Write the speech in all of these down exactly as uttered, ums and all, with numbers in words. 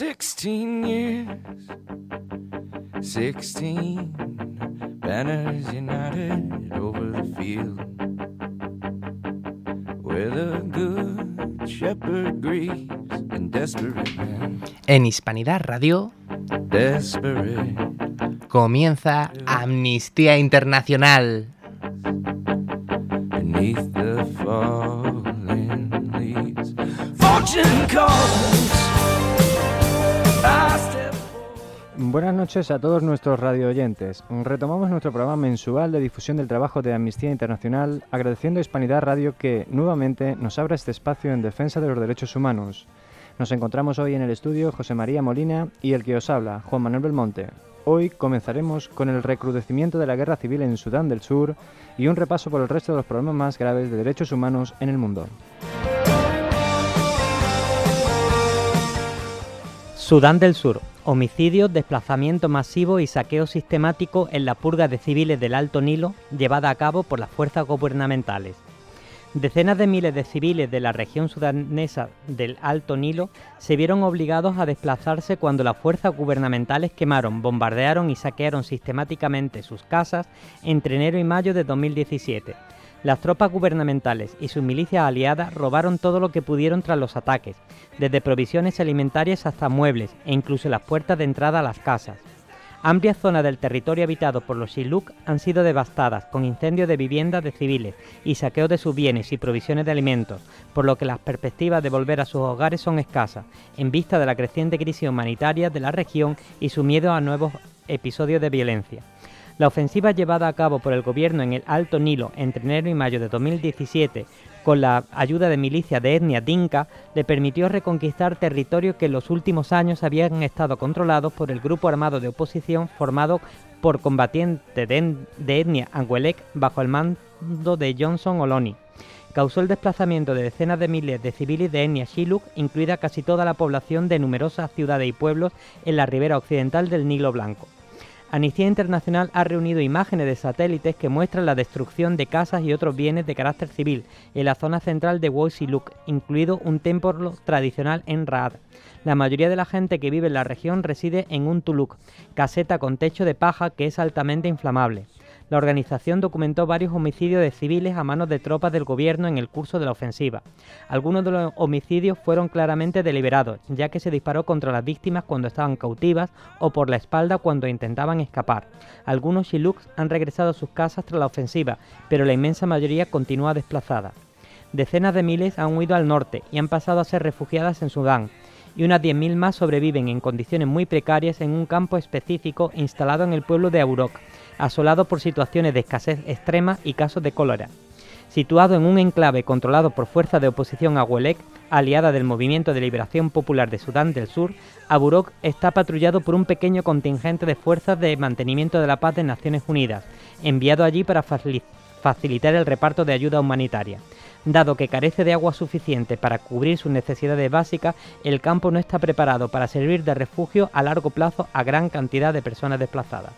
Sixteen years, sixteen banners united over the field where the good shepherd grieves and desperate man. En Hispanidad Radio Desperate. comienza Amnistía Internacional. Beneath the falling leaves, fortune calls. I step Buenas noches a todos nuestros radioyentes. Retomamos nuestro programa mensual de difusión del trabajo de Amnistía Internacional, agradeciendo a Hispanidad Radio que, nuevamente, nos abra este espacio en defensa de los derechos humanos. Nos encontramos hoy en el estudio José María Molina y el que os habla, Juan Manuel Belmonte. Hoy comenzaremos con el recrudecimiento de la guerra civil en Sudán del Sur y un repaso por el resto de los problemas más graves de derechos humanos en el mundo. Sudán del Sur. Homicidios, desplazamiento masivo y saqueo sistemático en la purga de civiles del Alto Nilo llevada a cabo por las fuerzas gubernamentales. Decenas de miles de civiles de la región sudanesa del Alto Nilo se vieron obligados a desplazarse cuando las fuerzas gubernamentales quemaron, bombardearon y saquearon sistemáticamente sus casas entre enero y mayo de dos mil diecisiete. Las tropas gubernamentales y sus milicias aliadas robaron todo lo que pudieron tras los ataques, desde provisiones alimentarias hasta muebles e incluso las puertas de entrada a las casas. Amplias zonas del territorio habitado por los Shilluk han sido devastadas con incendios de viviendas de civiles y saqueo de sus bienes y provisiones de alimentos, por lo que las perspectivas de volver a sus hogares son escasas, en vista de la creciente crisis humanitaria de la región y su miedo a nuevos episodios de violencia. La ofensiva llevada a cabo por el gobierno en el Alto Nilo entre enero y mayo de dos mil diecisiete, con la ayuda de milicias de etnia dinka, le permitió reconquistar territorios que en los últimos años habían estado controlados por el grupo armado de oposición formado por combatientes de, de etnia Angwelek bajo el mando de Johnson Oloni. Causó el desplazamiento de decenas de miles de civiles de etnia Shilluk, incluida casi toda la población de numerosas ciudades y pueblos en la ribera occidental del Nilo Blanco. Amnistía Internacional ha reunido imágenes de satélites que muestran la destrucción de casas y otros bienes de carácter civil en la zona central de Woi Siluk, incluido un templo tradicional en Raad. La mayoría de la gente que vive en la región reside en un tuluk, caseta con techo de paja que es altamente inflamable. La organización documentó varios homicidios de civiles a manos de tropas del gobierno en el curso de la ofensiva. Algunos de los homicidios fueron claramente deliberados, ya que se disparó contra las víctimas cuando estaban cautivas o por la espalda cuando intentaban escapar. Algunos Shiluks han regresado a sus casas tras la ofensiva, pero la inmensa mayoría continúa desplazada. Decenas de miles han huido al norte y han pasado a ser refugiadas en Sudán, y unas diez mil más sobreviven en condiciones muy precarias en un campo específico instalado en el pueblo de Aburok, asolado por situaciones de escasez extrema y casos de cólera. Situado en un enclave controlado por fuerzas de oposición Angwelek, aliada del Movimiento de Liberación Popular de Sudán del Sur, Aburok está patrullado por un pequeño contingente de fuerzas de mantenimiento de la paz de Naciones Unidas, enviado allí para facilitar el reparto de ayuda humanitaria. Dado que carece de agua suficiente para cubrir sus necesidades básicas, el campo no está preparado para servir de refugio a largo plazo a gran cantidad de personas desplazadas.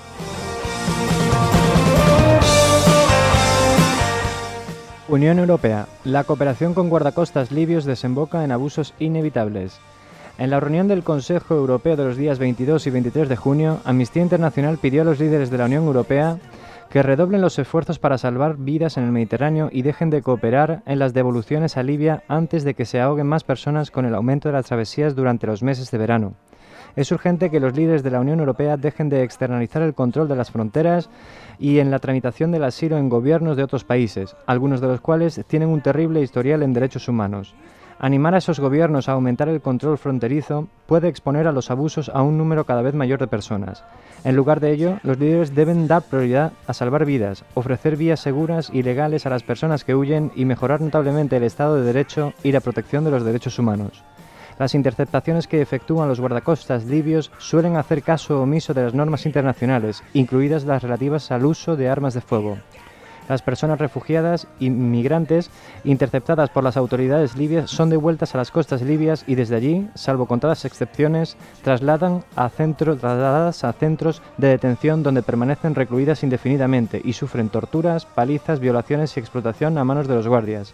Unión Europea. La cooperación con guardacostas libios desemboca en abusos inevitables. En la reunión del Consejo Europeo de los días veintidós y veintitrés de junio, Amnistía Internacional pidió a los líderes de la Unión Europea que redoblen los esfuerzos para salvar vidas en el Mediterráneo y dejen de cooperar en las devoluciones a Libia antes de que se ahoguen más personas con el aumento de las travesías durante los meses de verano. Es urgente que los líderes de la Unión Europea dejen de externalizar el control de las fronteras y en la tramitación del asilo en gobiernos de otros países, algunos de los cuales tienen un terrible historial en derechos humanos. Animar a esos gobiernos a aumentar el control fronterizo puede exponer a los abusos a un número cada vez mayor de personas. En lugar de ello, los líderes deben dar prioridad a salvar vidas, ofrecer vías seguras y legales a las personas que huyen y mejorar notablemente el Estado de Derecho y la protección de los derechos humanos. Las interceptaciones que efectúan los guardacostas libios suelen hacer caso omiso de las normas internacionales, incluidas las relativas al uso de armas de fuego. Las personas refugiadas y migrantes interceptadas por las autoridades libias son devueltas a las costas libias y desde allí, salvo contadas excepciones, trasladan a centros, trasladadas a centros de detención donde permanecen recluidas indefinidamente y sufren torturas, palizas, violaciones y explotación a manos de los guardias.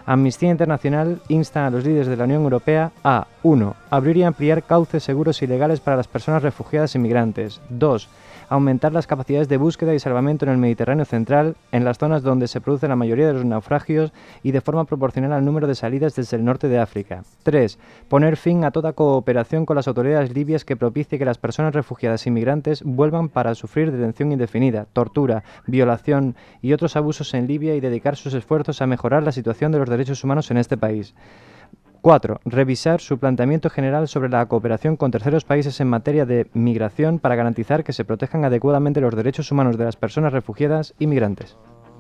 Amnistía Internacional insta a los líderes de la Unión Europea a uno. Abrir y ampliar cauces seguros y legales para las personas refugiadas y migrantes. dos. Aumentar las capacidades de búsqueda y salvamento en el Mediterráneo central, en las zonas donde se produce la mayoría de los naufragios y de forma proporcional al número de salidas desde el norte de África. tres. Poner fin a toda cooperación con las autoridades libias que propicie que las personas refugiadas y migrantes vuelvan para sufrir detención indefinida, tortura, violación y otros abusos en Libia y dedicar sus esfuerzos a mejorar la situación de los derechos humanos en este país. cuatro. Revisar su planteamiento general sobre la cooperación con terceros países en materia de migración para garantizar que se protejan adecuadamente los derechos humanos de las personas refugiadas y migrantes.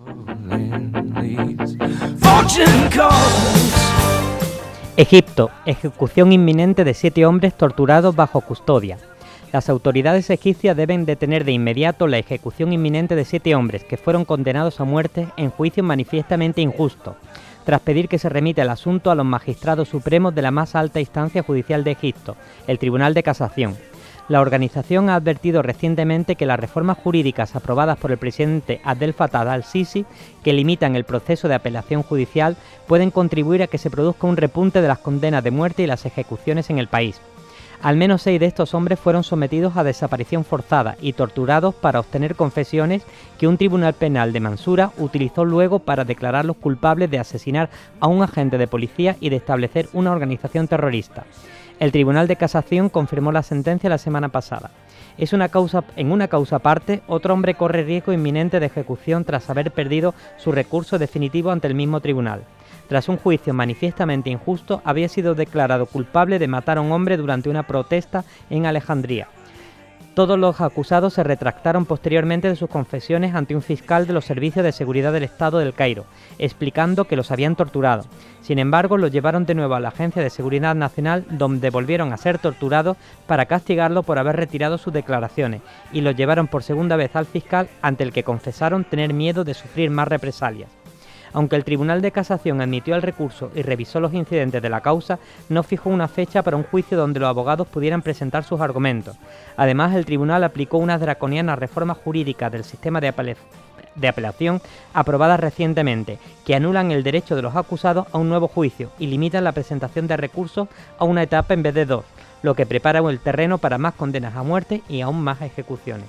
Egipto. Ejecución inminente de siete hombres torturados bajo custodia. Las autoridades egipcias deben detener de inmediato la ejecución inminente de siete hombres que fueron condenados a muerte en juicios manifiestamente injustos, tras pedir que se remita el asunto a los magistrados supremos de la más alta instancia judicial de Egipto, el Tribunal de Casación. La organización ha advertido recientemente que las reformas jurídicas aprobadas por el presidente Abdel Fattah al-Sisi, que limitan el proceso de apelación judicial, pueden contribuir a que se produzca un repunte de las condenas de muerte y las ejecuciones en el país. Al menos seis de estos hombres fueron sometidos a desaparición forzada y torturados para obtener confesiones que un tribunal penal de Mansura utilizó luego para declararlos culpables de asesinar a un agente de policía y de establecer una organización terrorista. El Tribunal de Casación confirmó la sentencia la semana pasada. Es una causa, en una causa aparte, otro hombre corre riesgo inminente de ejecución tras haber perdido su recurso definitivo ante el mismo tribunal. Tras un juicio manifiestamente injusto, había sido declarado culpable de matar a un hombre durante una protesta en Alejandría. Todos los acusados se retractaron posteriormente de sus confesiones ante un fiscal de los Servicios de Seguridad del Estado del Cairo, explicando que los habían torturado. Sin embargo, los llevaron de nuevo a la Agencia de Seguridad Nacional, donde volvieron a ser torturados para castigarlo por haber retirado sus declaraciones, y los llevaron por segunda vez al fiscal, ante el que confesaron tener miedo de sufrir más represalias. Aunque el Tribunal de Casación admitió el recurso y revisó los incidentes de la causa, no fijó una fecha para un juicio donde los abogados pudieran presentar sus argumentos. Además, el tribunal aplicó unas draconianas reformas jurídicas del sistema de, apel- de apelación aprobadas recientemente, que anulan el derecho de los acusados a un nuevo juicio y limitan la presentación de recursos a una etapa en vez de dos, lo que prepara el terreno para más condenas a muerte y aún más ejecuciones.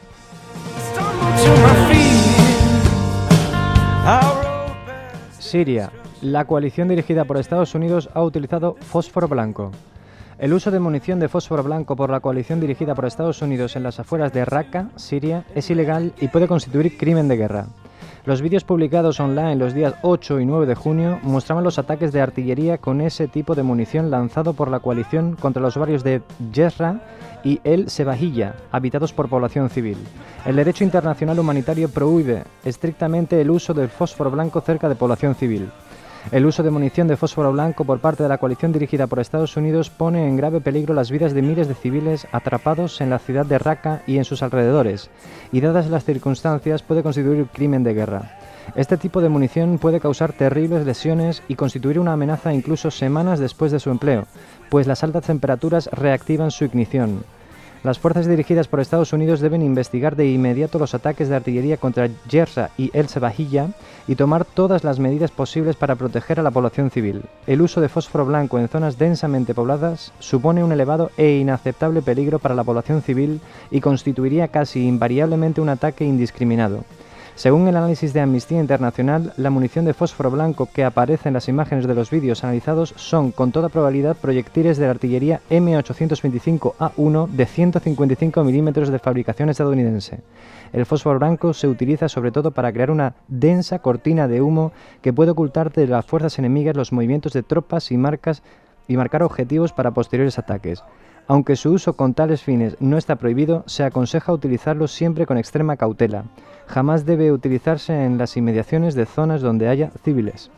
Siria. La coalición dirigida por Estados Unidos ha utilizado fósforo blanco. El uso de munición de fósforo blanco por la coalición dirigida por Estados Unidos en las afueras de Raqqa, Siria, es ilegal y puede constituir crimen de guerra. Los vídeos publicados online los días ocho y nueve de junio mostraban los ataques de artillería con ese tipo de munición lanzado por la coalición contra los barrios de Jezra y El Sebahiyya, habitados por población civil. El derecho internacional humanitario prohíbe estrictamente el uso del fósforo blanco cerca de población civil. El uso de munición de fósforo blanco por parte de la coalición dirigida por Estados Unidos pone en grave peligro las vidas de miles de civiles atrapados en la ciudad de Raqqa y en sus alrededores, y dadas las circunstancias puede constituir crimen de guerra. Este tipo de munición puede causar terribles lesiones y constituir una amenaza incluso semanas después de su empleo, pues las altas temperaturas reactivan su ignición. Las fuerzas dirigidas por Estados Unidos deben investigar de inmediato los ataques de artillería contra Jezra y El Sebahiyya y tomar todas las medidas posibles para proteger a la población civil. El uso de fósforo blanco en zonas densamente pobladas supone un elevado e inaceptable peligro para la población civil y constituiría casi invariablemente un ataque indiscriminado. Según el análisis de Amnistía Internacional, la munición de fósforo blanco que aparece en las imágenes de los vídeos analizados son, con toda probabilidad, proyectiles de la artillería eme ochocientos veinticinco A uno de ciento cincuenta y cinco milímetros de fabricación estadounidense. El fósforo blanco se utiliza sobre todo para crear una densa cortina de humo que puede ocultar de las fuerzas enemigas los movimientos de tropas y, marcas, y marcar objetivos para posteriores ataques. Aunque su uso con tales fines no está prohibido, se aconseja utilizarlo siempre con extrema cautela. Jamás debe utilizarse en las inmediaciones de zonas donde haya civiles.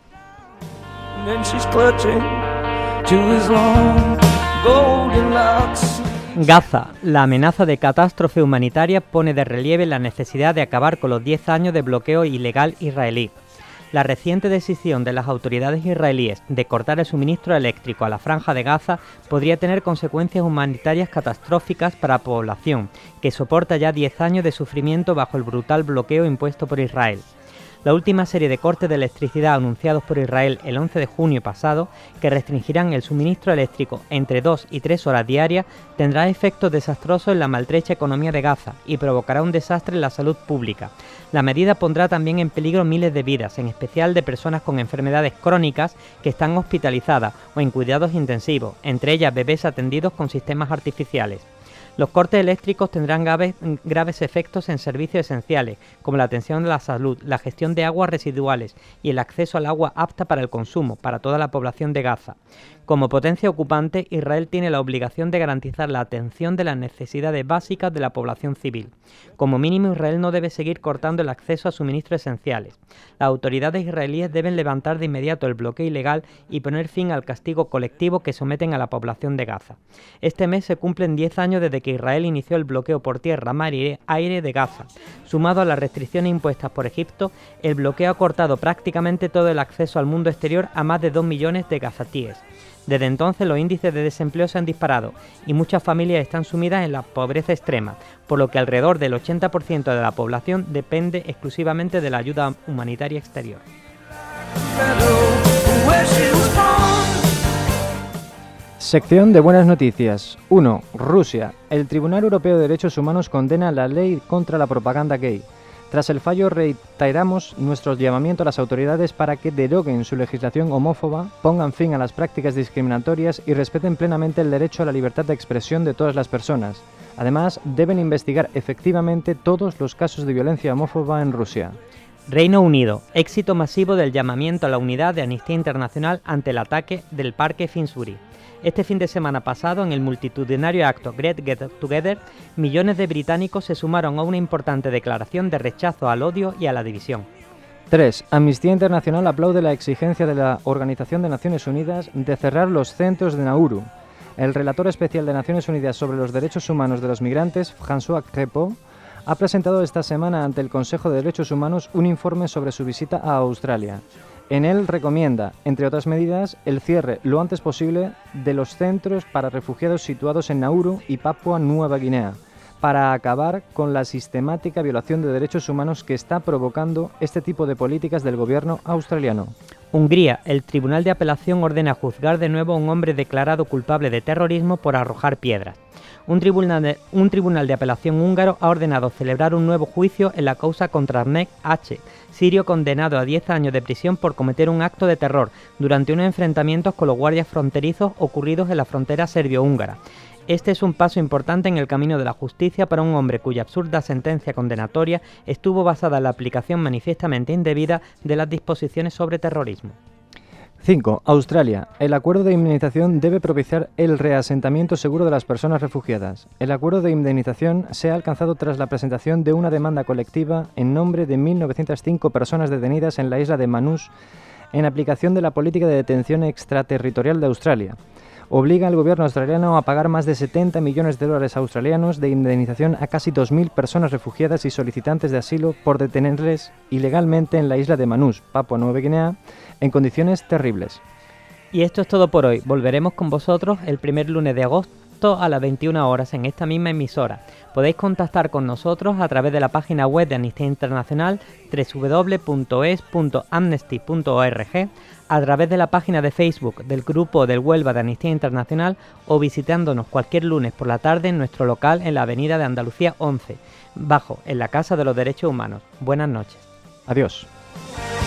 Gaza. La amenaza de catástrofe humanitaria pone de relieve la necesidad de acabar con los diez años de bloqueo ilegal israelí. La reciente decisión de las autoridades israelíes de cortar el suministro eléctrico a la Franja de Gaza podría tener consecuencias humanitarias catastróficas para la población, que soporta ya diez años de sufrimiento bajo el brutal bloqueo impuesto por Israel. La última serie de cortes de electricidad anunciados por Israel el once de junio pasado, que restringirán el suministro eléctrico entre dos y tres horas diarias, tendrá efectos desastrosos en la maltrecha economía de Gaza y provocará un desastre en la salud pública. La medida pondrá también en peligro miles de vidas, en especial de personas con enfermedades crónicas que están hospitalizadas o en cuidados intensivos, entre ellas bebés atendidos con sistemas artificiales. Los cortes eléctricos tendrán graves, graves efectos en servicios esenciales, como la atención de la salud, la gestión de aguas residuales y el acceso al agua apta para el consumo para toda la población de Gaza. Como potencia ocupante, Israel tiene la obligación de garantizar la atención de las necesidades básicas de la población civil. Como mínimo, Israel no debe seguir cortando el acceso a suministros esenciales. Las autoridades israelíes deben levantar de inmediato el bloqueo ilegal y poner fin al castigo colectivo que someten a la población de Gaza. Este mes se cumplen diez años desde que Israel inició el bloqueo por tierra, mar y aire de Gaza. Sumado a las restricciones impuestas por Egipto, el bloqueo ha cortado prácticamente todo el acceso al mundo exterior a más de dos millones de gazatíes. Desde entonces los índices de desempleo se han disparado y muchas familias están sumidas en la pobreza extrema, por lo que alrededor del ochenta por ciento de la población depende exclusivamente de la ayuda humanitaria exterior. Sección de buenas noticias. uno. Rusia. El Tribunal Europeo de Derechos Humanos condena la ley contra la propaganda gay. Tras el fallo, reiteramos nuestro llamamiento a las autoridades para que deroguen su legislación homófoba, pongan fin a las prácticas discriminatorias y respeten plenamente el derecho a la libertad de expresión de todas las personas. Además, deben investigar efectivamente todos los casos de violencia homófoba en Rusia. Reino Unido. Éxito masivo del llamamiento a la unidad de Amnistía Internacional ante el ataque del Parque Finsbury. Este fin de semana pasado, en el multitudinario acto Great Get Together, millones de británicos se sumaron a una importante declaración de rechazo al odio y a la división. tres. Amnistía Internacional aplaude la exigencia de la Organización de Naciones Unidas de cerrar los centros de Nauru. El relator especial de Naciones Unidas sobre los derechos humanos de los migrantes, François Crépeau, ha presentado esta semana ante el Consejo de Derechos Humanos un informe sobre su visita a Australia. En él recomienda, entre otras medidas, el cierre lo antes posible de los centros para refugiados situados en Nauru y Papua Nueva Guinea, para acabar con la sistemática violación de derechos humanos que está provocando este tipo de políticas del gobierno australiano. Hungría. El Tribunal de Apelación ordena juzgar de nuevo a un hombre declarado culpable de terrorismo por arrojar piedras. Un tribunal, de, un tribunal de apelación húngaro ha ordenado celebrar un nuevo juicio en la causa contra Ahmet H., sirio condenado a diez años de prisión por cometer un acto de terror durante unos enfrentamientos con los guardias fronterizos ocurridos en la frontera serbio-húngara. Este es un paso importante en el camino de la justicia para un hombre cuya absurda sentencia condenatoria estuvo basada en la aplicación manifiestamente indebida de las disposiciones sobre terrorismo. cinco. Australia. El acuerdo de indemnización debe propiciar el reasentamiento seguro de las personas refugiadas. El acuerdo de indemnización se ha alcanzado tras la presentación de una demanda colectiva en nombre de mil novecientas cinco personas detenidas en la isla de Manus en aplicación de la política de detención extraterritorial de Australia. Obliga al gobierno australiano a pagar más de setenta millones de dólares australianos de indemnización a casi dos mil personas refugiadas y solicitantes de asilo por detenerles ilegalmente en la isla de Manus, Papua Nueva Guinea, en condiciones terribles. Y esto es todo por hoy. Volveremos con vosotros el primer lunes de agosto a las veintiuna horas en esta misma emisora. Podéis contactar con nosotros a través de la página web de Amnistía Internacional doble u doble u doble u punto es punto amnesty punto org, a través de la página de Facebook del Grupo del Huelva de Amnistía Internacional o visitándonos cualquier lunes por la tarde en nuestro local en la Avenida de Andalucía once, bajo, en la Casa de los Derechos Humanos. Buenas noches. Adiós.